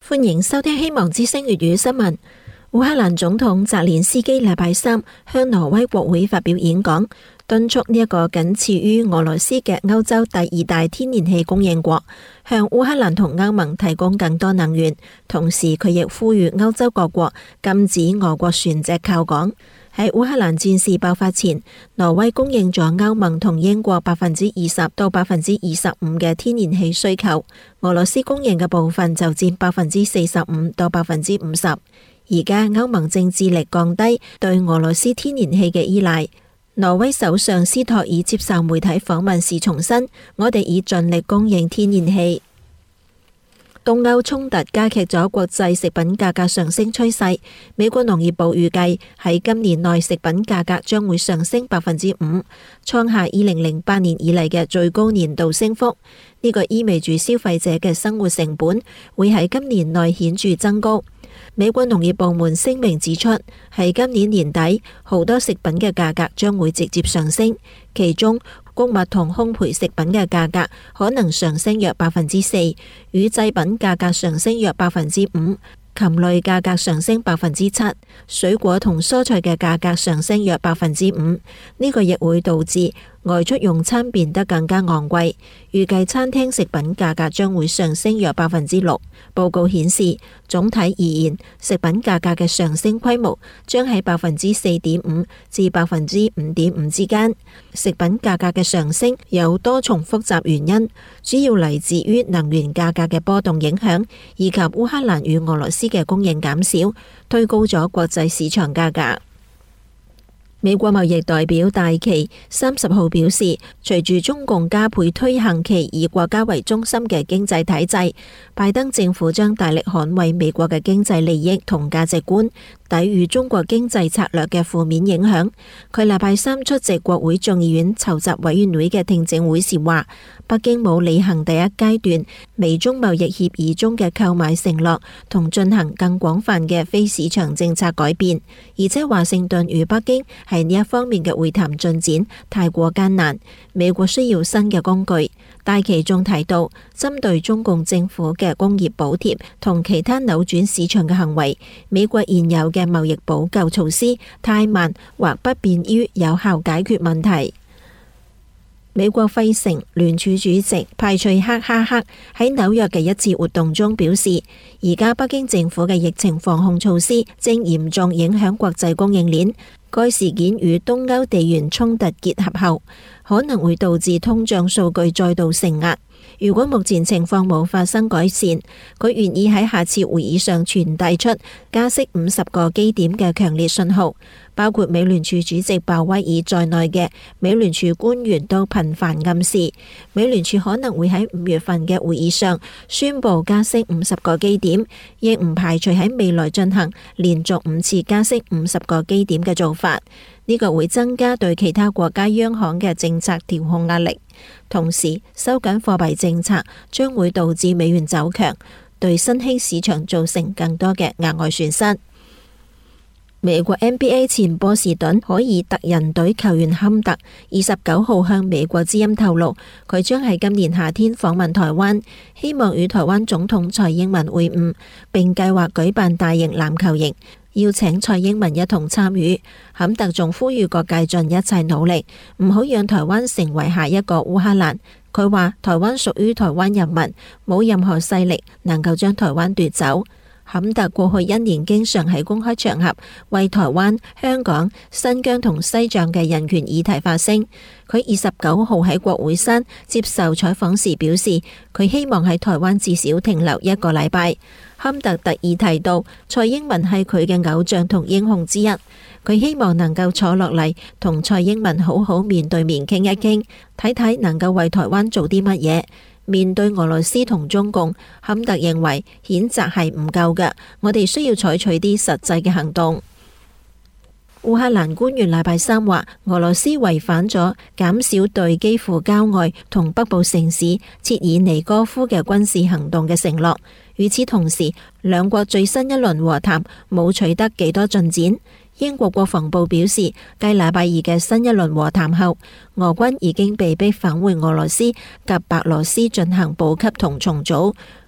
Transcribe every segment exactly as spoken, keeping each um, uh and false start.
歡迎收聽希望之聲粵語新聞。烏克蘭總統澤連斯基禮拜三向挪威國會發表演講，敦促呢一個僅次於俄羅斯嘅歐洲第二大天然氣供應國向烏克蘭同歐盟提供更多能源。同時佢亦呼籲歐洲各國禁止俄國船隻靠港。喺烏克蘭戰事爆發前，挪威供應咗歐盟同英國百分之二十到百分之二十五嘅天然氣需求，俄羅斯供應嘅部分就佔百分之四十五到百分之五十。而家歐盟正致力降低對俄羅斯天然氣嘅依賴。挪威首相斯托爾接受媒體訪問時重申，我哋已盡力供應天然氣。東歐衝突加劇咗國際食品價格上升趨勢。美國農業部預計喺今年內食品價格將會上升百分之五，創下二零零八年以嚟嘅最高年度升幅。呢個意味住消費者嘅生活成本會喺今年內顯著增高。美國農業部門聲明指出，喺今年年底，好多食品嘅價格將會直接上升，其中穀物同烘焙食品嘅價格可能上升約百分之四，乳製品價格上升約百分之五，禽類價格上升百分之七，水果同蔬菜嘅價格上升約百分之五。呢個亦會導致外出用餐變得更加昂貴，預計餐廳食品價格將會上升約百分之六。報告顯示，總體而言，食品價格嘅上升規模將喺百分之四點五至百分之五點五之間。食品價格嘅上升有多重複雜原因，主要嚟自於能源價格嘅波動影響，以及烏克蘭與俄羅斯嘅供應減少，推高咗國際市場價格。美國貿易代表戴琪三十號表示，隨住中共加倍推行其以國家為中心嘅經濟體制，拜登政府將大力捍衛美國嘅經濟利益同價值觀，抵禦中國經濟策略嘅負面影響。佢禮拜三出席國會眾議院籌集委員會嘅聽證會時話，北京冇履行第一階段美中貿易協議中嘅購買承諾同進行更廣泛嘅非市場政策改變，而且華盛頓與北京喺呢一方面嘅會談進展太過艱難，美國需要新嘅工具。戴琪仲提到，針對中共政府嘅工業補貼同其他扭轉市場嘅行為，美國現有嘅貿易補救措施太慢或不便於有效解決問題。美國費城聯儲主席派翠克哈克喺紐約嘅一次活動中表示，而家北京政府嘅疫情防控措施正嚴重影響國際供應鏈。該事件與東歐地緣衝突結合後，可能會導致通脹數據再度承壓。如果目前情況冇發生改善，佢願意喺下次會議上傳遞出加息五十個基點嘅強烈信號。包括美聯儲主席鮑威爾在內嘅美聯儲官員都頻繁暗示，美聯儲可能會喺五月份嘅會議上宣布加息五十個基點，亦唔排除喺未來進行連續五次加息五十個基點嘅做法。呢個會增加對其他國家央行嘅政策調控壓力，同時收緊貨幣政策將會導致美元走強，對新興市場造成更多嘅額外損失。美國 N B A 前波士頓凱爾特人隊球員坎特二十九號向美國之音透露，佢將喺今年夏天訪問台灣，希望與台灣總統蔡英文會晤，並計劃舉辦大型籃球營，邀請蔡英文一同參與。坎特仲呼籲各界盡一切努力，唔好讓台灣成為下一個烏克蘭。佢話台灣屬於台灣人民，冇任何勢力能夠將台灣奪走。坎特過去一年經常喺公開場合為台灣、香港、新疆同西藏嘅人權議題發聲。佢二十九號喺國會山接受採訪時表示，佢希望喺台灣至少停留一個禮拜。坎特特意提到蔡英文係佢嘅偶像同英雄之一，佢希望能夠坐落嚟同蔡英文好好面對面傾一傾，睇睇能夠為台灣做啲乜嘢。面對俄羅斯同中共，坎特認為譴責係唔夠嘅，我哋需要採取啲實際嘅行動。烏克蘭官員禮拜三話，俄羅斯違反咗減少對基輔郊外同北部城市切爾尼戈夫嘅軍事行動嘅承諾。與此同時，兩國最新一輪和談冇取得幾多進展。英國國防部表示，繼禮拜二嘅新一輪和談後，俄軍已經被迫返回俄羅斯及白羅斯進行補給同重組。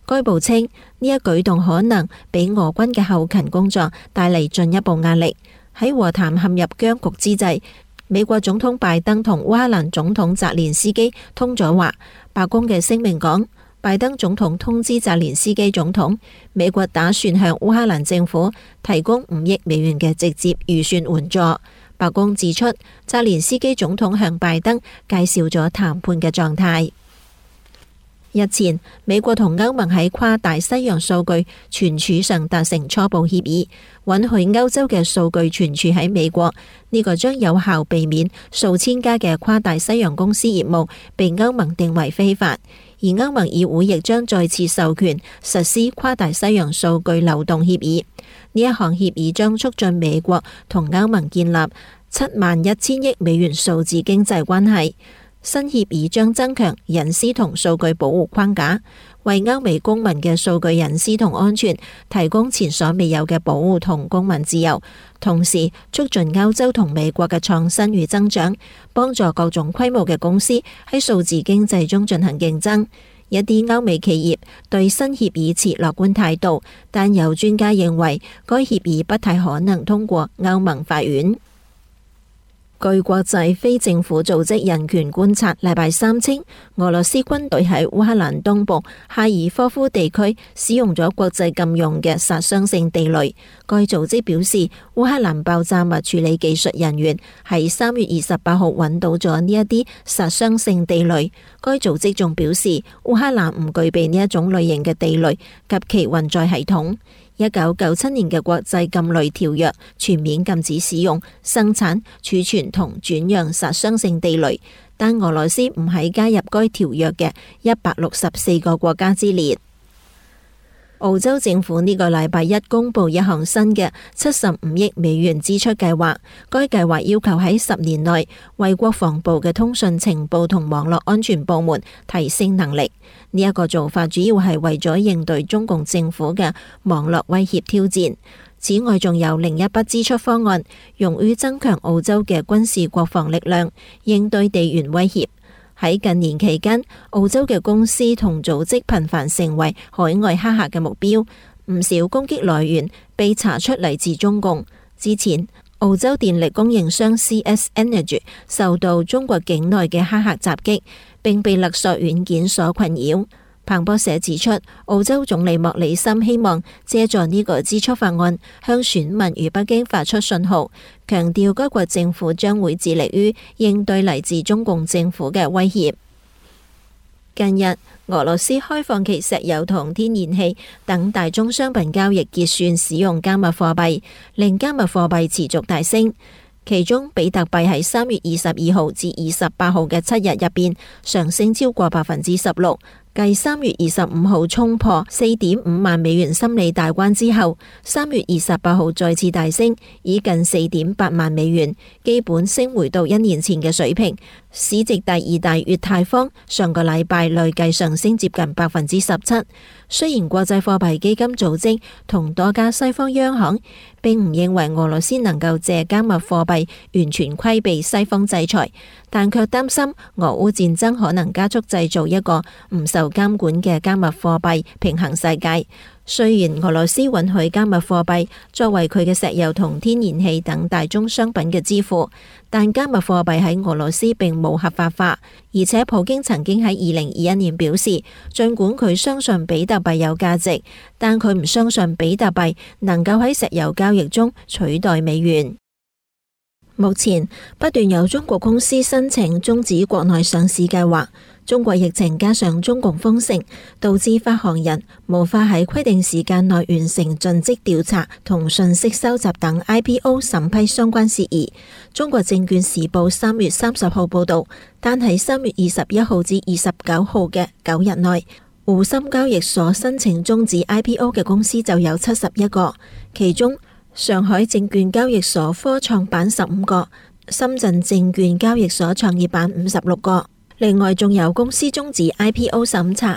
該報稱呢一舉動可能俾俄軍嘅後勤工作帶嚟進一步壓力。喺和談陷入僵局之際，美國總統拜登同烏克蘭總統澤連斯基通咗話。白宮嘅聲明講，拜登總統通知澤連斯基總統，美國打算向烏克蘭政府提供五億美元嘅直接預算援助。白宮指出，澤連斯基總統向拜登介紹咗談判嘅狀態。日前，美國同歐盟喺跨大西洋數據存儲上達成初步協議，允許歐洲嘅數據存儲喺美國。呢個將有效避免數千家嘅跨大西洋公司業務被歐盟定為非法。而歐盟議會亦將再次授權實施跨大西洋數據流動協議。呢一項協議將促進美國同歐盟建立七萬一千億美元數字經濟關係。新協議將增強隱私同數據保護框架，為歐美公民嘅數據隱私同安全提供前所未有嘅保護同公民自由，同時促進歐洲同美國嘅創新與增長，幫助各種規模嘅公司喺數字經濟中進行競爭。一啲歐美企業對新協議持樂觀態度，但有專家認為該協議不太可能通過歐盟法院。據國際非政府組織人權觀察禮拜三稱，俄羅斯軍隊喺烏克蘭東部哈爾科夫地區使用咗國際禁用嘅殺傷性地雷。該組織表示，烏克蘭爆炸物處理技術人員喺三月二十八號揾到咗呢一啲殺傷性地雷。該組織仲表示，烏克蘭唔具備呢一種類型嘅地雷及其運載系統。一九九七年嘅國際禁雷條約全面禁止使用、生產、儲存同轉讓殺傷性地雷，但俄羅斯唔喺加入該條約嘅一百六十四個國家之列。澳洲政府呢個禮拜一公布一項新嘅七十五億美元支出計劃，該計劃要求喺十年內為國防部嘅通訊情報同網絡安全部門提升能力。呢一個做法主要係為咗應對中共政府嘅網絡威脅挑戰。此外，仲有另一筆支出方案，用於增強澳洲嘅軍事國防力量，應對地緣威脅。喺近年期間，澳洲嘅公司同組織頻繁成為海外黑客嘅目標，唔少攻擊來源被查出嚟自中共。之前，澳洲電力供應商 C S Energy 受到中國境內嘅黑客襲擊，並被勒索軟件所困擾。彭博社指出，澳洲總理莫里森希望借助呢個支出法案向選民與北京發出信號，強調該國政府將會致力於應對嚟自中共政府嘅威脅。近日，俄羅斯開放其石油同天然氣等大宗商品交易結算使用加密貨幣，令加密貨幣持續大升。其中，比特幣喺三月二十二號至二十八號嘅七日入邊上升超過百分之十六。繼三月二十五號衝破四點五萬美元心理大關之後，三月二十八號再次大升，以近四點八萬美元，基本升回到一年前嘅水平。市值第二大越太坊上個禮拜累計上升接近百分之十七。雖然國際貨幣基金組織同多家西方央行並唔認為俄羅斯能夠借加密貨幣完全規避西方制裁，但卻擔心俄烏戰爭可能加速製造一個唔受監管嘅加密貨幣平衡世界。雖然俄羅斯允許加密貨幣作為佢嘅石油同天然氣等大宗商品嘅支付，但加密貨幣喺俄羅斯並冇合法化。而且普京曾經喺二零二一年表示，儘管佢相信比特幣有價值，但佢唔相信比特幣能夠喺石油交易中取代美元。目前不斷有中國公司申請終止國內上市計劃。中國疫情加上中共封城，導致發行人無法喺規定時間內完成盡職調查同信息收集等 I P O 審批相關事宜。中國證券時報三月三十號報道，單喺三月二十一號至二十九號嘅九日內，滬深交易所申請終止 I P O 嘅公司就有七十一個，其中上海證券交易所科創板十五個，深圳證券交易所創業板五十六個。另外仲有公司終止 I P O 審查，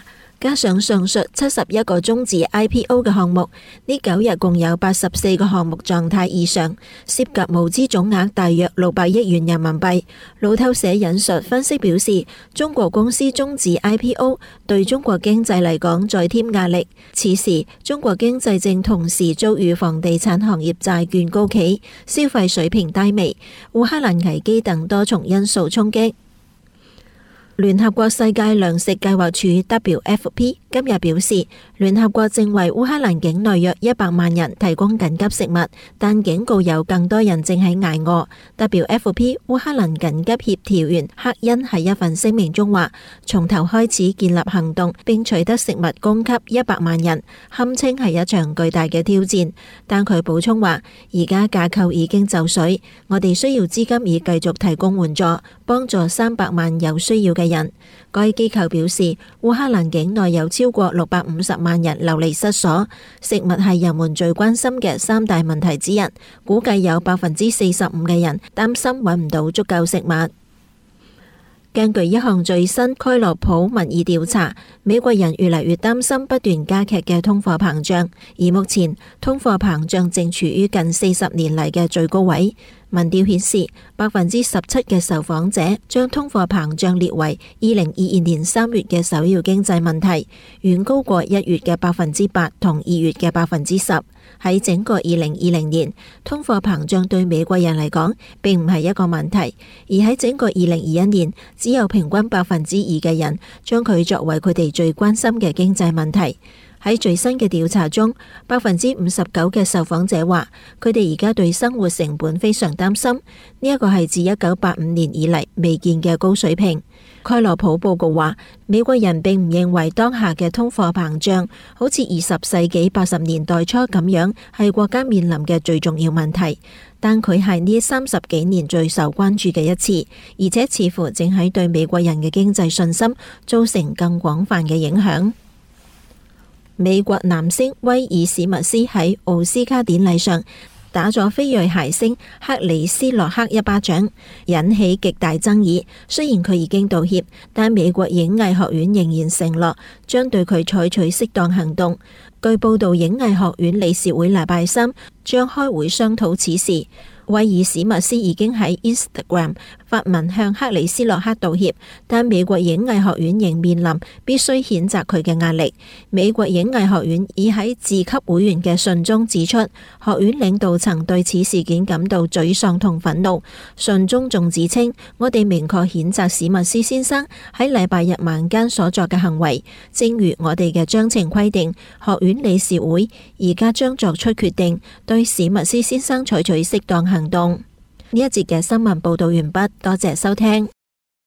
加上上述七十一個終止 I P O 嘅項目，呢九日共有八十四個項目狀態異常，涉及募資總額大約六百億元人民幣。路透社引述分析表示，中國公司終止 I P O 對中國經濟嚟講再添壓力。此時，中國經濟正同時遭遇房地產行業債券高企、消費水平低微、烏克蘭危機等多重因素衝擊。聯合國世界糧食計劃署 W F P 今日表示，聯合國正為烏克蘭境內約一百萬人提供緊急食物，但警告有更多人正喺挨餓。W F P 烏克蘭緊急協調員克恩喺一份聲明中話，從頭開始建立行動並取得食物供給一百萬人，堪稱係一場巨大嘅挑戰。但佢補充話，而家架構已經就緒，我哋需要資金以繼續提供援助，幫助三百萬有需要嘅人。該機構表示，烏克蘭境內有超過六百五十萬人流離失所，食物係人們最關心嘅三大問題之一。估計有百分之四十五嘅人擔心揾唔到足夠食物。根據一項最新蓋洛普民意調查，美國人越嚟越擔心不斷加劇嘅通貨膨脹，而目前通貨膨脹正處於近四十年嚟嘅最高位。民調顯示，百分之十七嘅受訪者將通貨膨脹列為二零二二年三月嘅首要經濟問題，遠高過一月嘅百分之八同二月嘅百分之十。喺整個二零二零年，通貨膨脹對美國人嚟講並唔係一個問題，而喺整個二零二一年，只有平均百分之二嘅人將佢作為佢哋最關心嘅經濟問題。喺最新嘅調查中，百分之五十九嘅受訪者話，佢哋而家對生活成本非常擔心，呢一個係自一九八五年以嚟未見嘅高水平。蓋洛普報告話，美國人並唔認為當下嘅通貨膨脹好似二十世紀八十年代初咁樣係國家面臨嘅最重要問題，但佢係呢三十幾年最受關注嘅一次，而且似乎正喺對美國人嘅經濟信心造成更廣泛嘅影響。美國男星威爾史密斯喺奧斯卡典禮上打咗非裔諧星克里斯洛克一巴掌，引起極大爭議。雖然佢已經道歉，但美國影藝學院仍然承諾將對佢採取適當行動。據報道，影藝學院理事會禮拜三將開會商討此事。威爾史密斯已經喺 Instagram 發文向克里斯洛克道歉，但美國影藝學院仍面臨必須譴責佢嘅壓力。美國影藝學院已喺致給會員嘅信中指出，學院領導層對此事件感到沮喪同憤怒。信中仲指稱，我哋明確譴責史密斯先生喺禮拜日晚間所作嘅行為，正如我哋嘅章程規定，學院理事會而家將作出決定，對史密斯先生採取適當行動。呢一節嘅新聞報道完畢，多謝收聽。